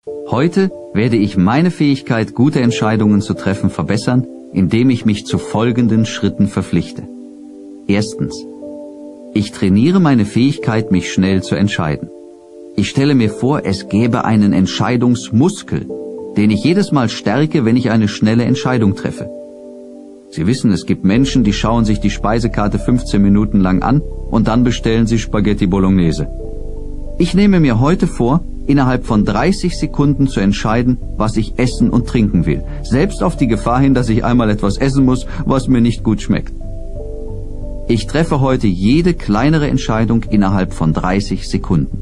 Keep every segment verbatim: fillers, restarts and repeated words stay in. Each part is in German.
Heute werde ich meine Fähigkeit, gute Entscheidungen zu treffen, verbessern, indem ich mich zu folgenden Schritten verpflichte. Erstens. Ich trainiere meine Fähigkeit, mich schnell zu entscheiden. Ich stelle mir vor, es gäbe einen Entscheidungsmuskel, den ich jedes Mal stärke, wenn ich eine schnelle Entscheidung treffe. Sie wissen, es gibt Menschen, die schauen sich die Speisekarte fünfzehn Minuten lang an und dann bestellen sie Spaghetti Bolognese. Ich nehme mir heute vor, innerhalb von dreißig Sekunden zu entscheiden, was ich essen und trinken will, selbst auf die Gefahr hin, dass ich einmal etwas essen muss, was mir nicht gut schmeckt. Ich treffe heute jede kleinere Entscheidung innerhalb von dreißig Sekunden.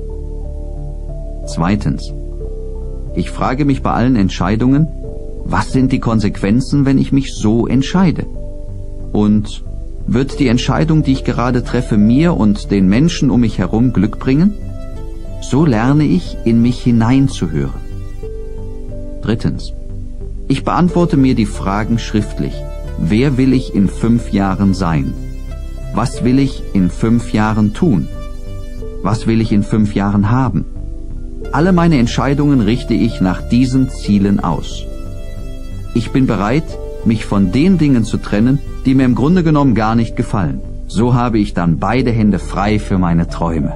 Zweitens. Ich frage mich bei allen Entscheidungen, was sind die Konsequenzen, wenn ich mich so entscheide? Und wird die Entscheidung, die ich gerade treffe, mir und den Menschen um mich herum Glück bringen? So lerne ich, in mich hineinzuhören. Drittens. Ich beantworte mir die Fragen schriftlich. Wer will ich in fünf Jahren sein? Was will ich in fünf Jahren tun? Was will ich in fünf Jahren haben? Alle meine Entscheidungen richte ich nach diesen Zielen aus. Ich bin bereit, mich von den Dingen zu trennen, die mir im Grunde genommen gar nicht gefallen. So habe ich dann beide Hände frei für meine Träume.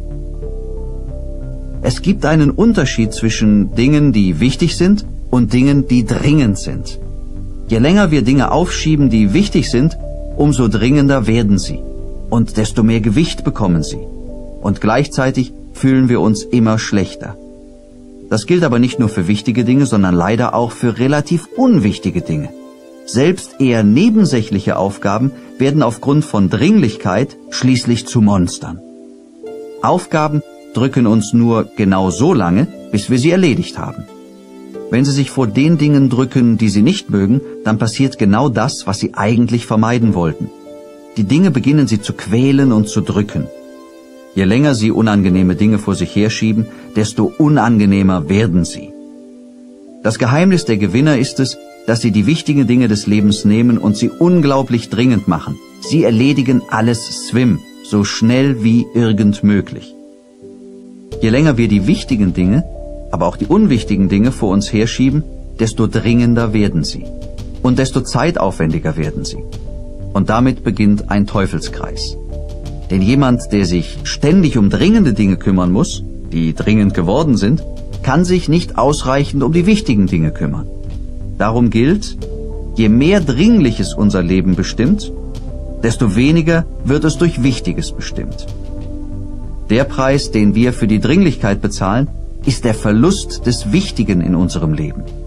Es gibt einen Unterschied zwischen Dingen, die wichtig sind, und Dingen, die dringend sind. Je länger wir Dinge aufschieben, die wichtig sind, umso dringender werden sie. Und desto mehr Gewicht bekommen sie. Und gleichzeitig fühlen wir uns immer schlechter. Das gilt aber nicht nur für wichtige Dinge, sondern leider auch für relativ unwichtige Dinge. Selbst eher nebensächliche Aufgaben werden aufgrund von Dringlichkeit schließlich zu Monstern. Aufgaben drücken uns nur genau so lange, bis wir sie erledigt haben. Wenn Sie sich vor den Dingen drücken, die Sie nicht mögen, dann passiert genau das, was Sie eigentlich vermeiden wollten. Die Dinge beginnen Sie zu quälen und zu drücken. Je länger Sie unangenehme Dinge vor sich herschieben, desto unangenehmer werden sie. Das Geheimnis der Gewinner ist es, dass sie die wichtigen Dinge des Lebens nehmen und sie unglaublich dringend machen. Sie erledigen alles swim, so schnell wie irgend möglich. Je länger wir die wichtigen Dinge, aber auch die unwichtigen Dinge vor uns herschieben, desto dringender werden sie. Und desto zeitaufwendiger werden sie. Und damit beginnt ein Teufelskreis. Denn jemand, der sich ständig um dringende Dinge kümmern muss, die dringend geworden sind, kann sich nicht ausreichend um die wichtigen Dinge kümmern. Darum gilt, je mehr Dringliches unser Leben bestimmt, desto weniger wird es durch Wichtiges bestimmt. Der Preis, den wir für die Dringlichkeit bezahlen, ist der Verlust des Wichtigen in unserem Leben.